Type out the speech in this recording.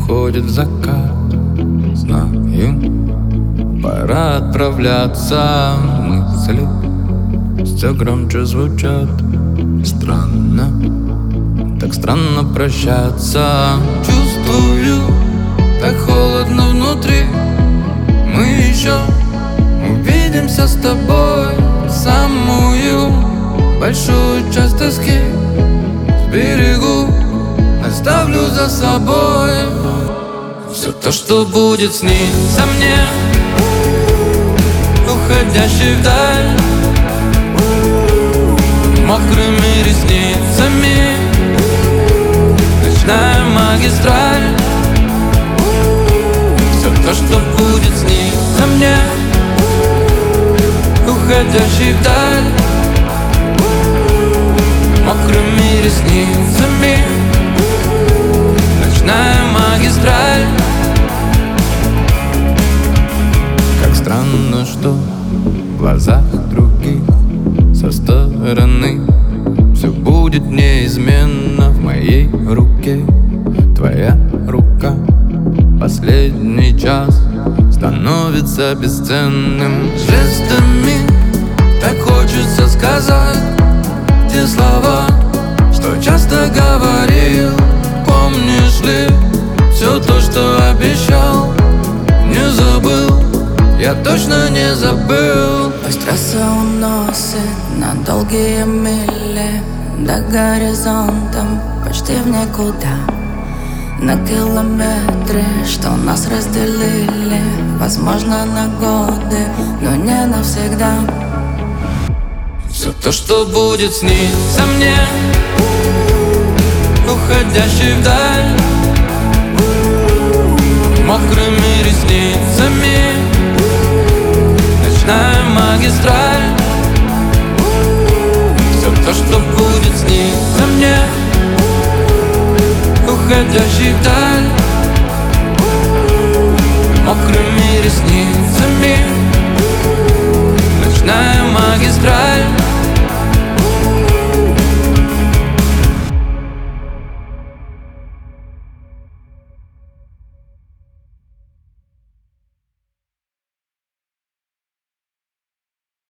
уходит в закат. Знаю, пора отправляться. Мысли все громче звучат. Странно, так странно прощаться. Чувствую, так холодно внутри. Мы еще увидимся с тобой. Самую большую часть тоски сберегу, оставлю за собой. Все то, что будет сниться мне, уходящий вдаль, мокрыми ресницами, ночная магистраль. Все то, что будет сниться мне, уходящий вдаль, мокрыми ресницами, ночная магистраль. Как странно, что в глазах других со стороны все будет неизменно. В моей руке твоя рука. Последний час становится бесценным. Жестами так хочется сказать те слова, что часто говорил. Помнишь ли все то, что обещал? Не забыл, я точно не забыл. Пусть трасса уносит на долгие мили, до горизонта почти в никуда. На километры, что нас разделили, возможно, на годы, но не навсегда. Все то, что будет сниться мне, уходящий вдаль, мокрыми ресницами, ночная магистраль. Все то, что будет сниться мне, уходящий вдаль, мокрыми ресницами, ночная магистраль.